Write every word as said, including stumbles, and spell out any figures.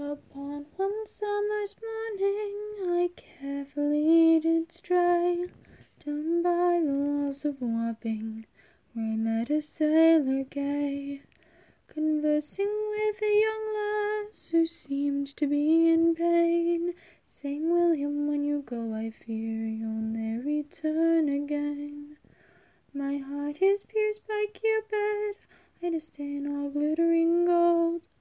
Upon one summer's morning I carefully did stray down by the walls of Wapping, where I met a sailor gay, conversing with a young lass who seemed to be in pain, saying, "William, when you go I fear you'll ne'er return again. My heart is pierced by Cupid, I to stain all glittering gold,